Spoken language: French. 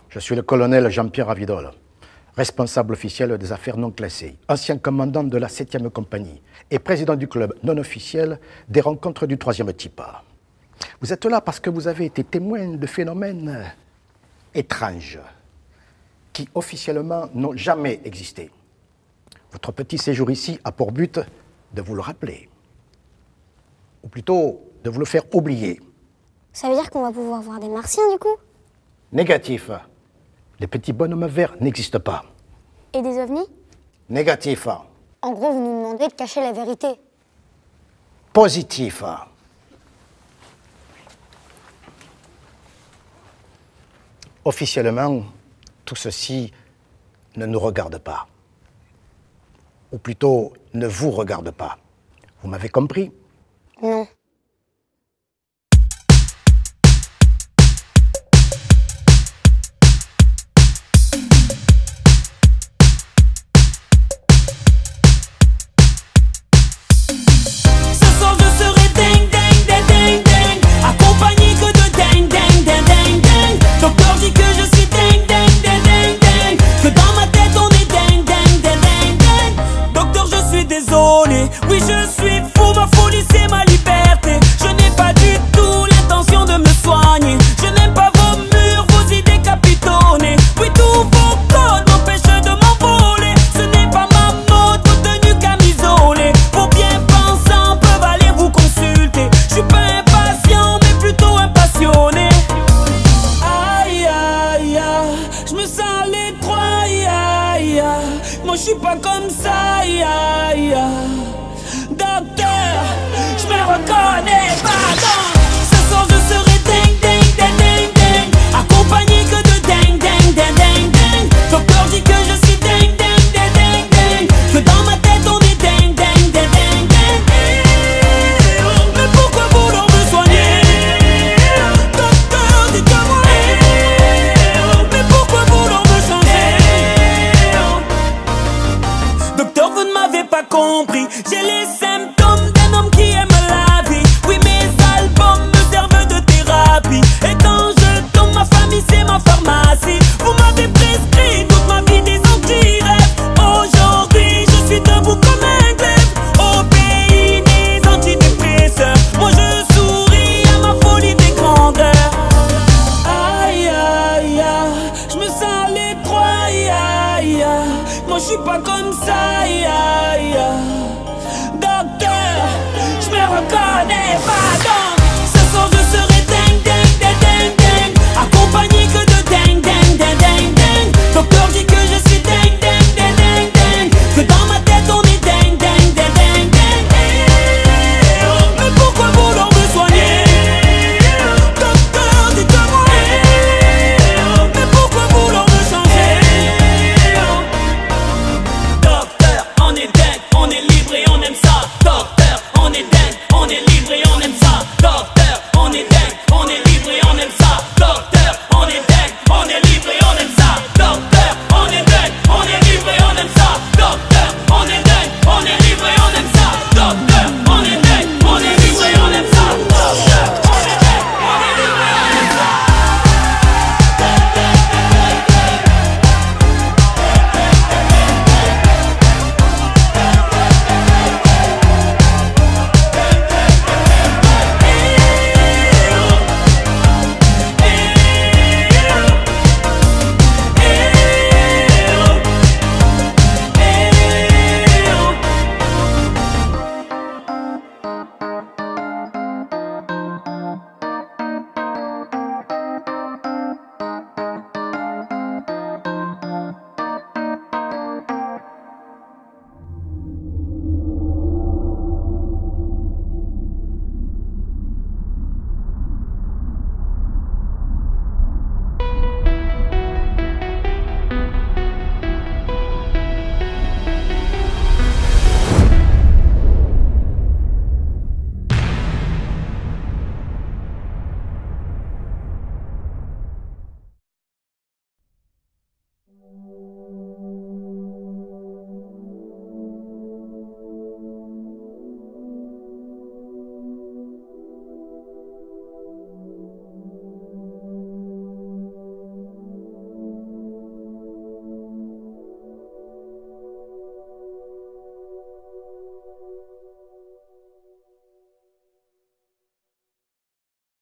Je suis le colonel Jean-Pierre Ravidol, responsable officiel des affaires non classées, ancien commandant de la 7e compagnie et président du club non officiel des rencontres du 3e type. Vous êtes là parce que vous avez été témoin de phénomènes étranges qui officiellement n'ont jamais existé. Votre petit séjour ici a pour but de vous le rappeler, ou plutôt de vous le faire oublier. Ça veut dire qu'on va pouvoir voir des martiens du coup? Négatif. Les petits bonhommes verts n'existent pas. Et des ovnis? Négatif. En gros, vous nous demandez de cacher la vérité. Positif. Officiellement, tout ceci ne nous regarde pas. Ou plutôt, ne vous regarde pas. Vous m'avez compris? Non. Oui, je suis fou, ma folie c'est ma liberté. Je n'ai pas du tout l'intention de me soigner. Je n'aime pas vos murs, vos idées capitonnées. Oui, tous vos codes m'empêchent de m'envoler. Ce n'est pas ma mode, vos tenues camisolées. Vos bien-pensants peuvent aller vous consulter. Je suis pas impatient, mais plutôt impassionné. Aïe, aïe, aïe, je me sens l'étroit, aïe, aïe, aïe. Moi je suis pas comme ça, aïe, aïe.